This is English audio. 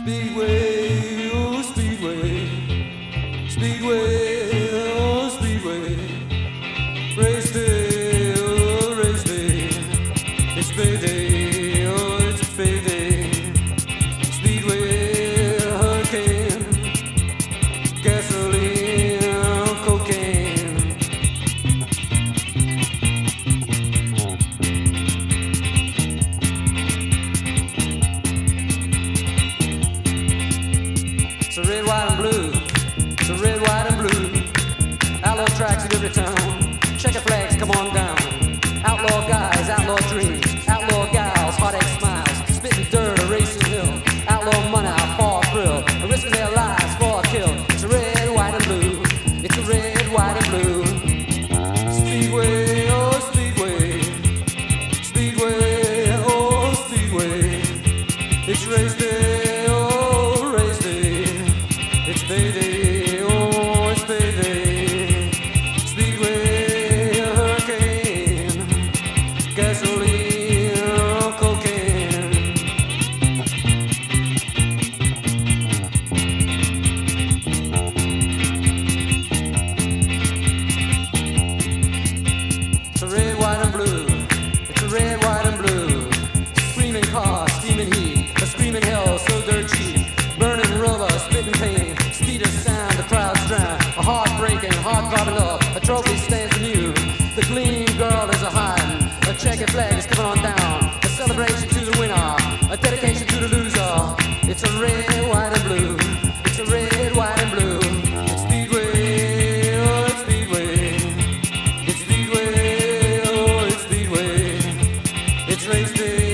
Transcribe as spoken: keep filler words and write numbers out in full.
Speedway, oh Speedway, Speedway, oh Speedway, race day, oh race day, it's payday, oh it's payday, Speedway, hurricane, gasoline, cocaine. It's a red, white, and blue. It's a red, white, and blue. Outlaw tracks in every town. Checker flags, come on down. Outlaw guys, outlaw dreams. Outlaw gals, heartache smiles. Spitting dirt, a racing hill. Outlaw money, a fall thrill. Risking their lives for a kill. It's a red, white, and blue. It's a red, white, and blue. Speedway, oh Speedway. Speedway, oh Speedway. It's race day, oh race day. It's payday, oh it's payday. Speedway, hurricane, gasoline, cocaine. It's a red, white, and blue. It's a red, white, and blue. Screaming cars, steaming heat. A screaming hell, so dirt cheap. Burning rubber, spitting pain. Speed of sound, the crowds drown. A heart breaking, heart throbbing up. A trophy stands anew. The gleam girl is a hiding. A checkered flag is coming on down. A celebration to the winner. A dedication to the loser. It's a red, white, and blue. It's a red, white, and blue. It's Speedway, oh it's Speedway. It's Speedway, oh it's Speedway. It's race day.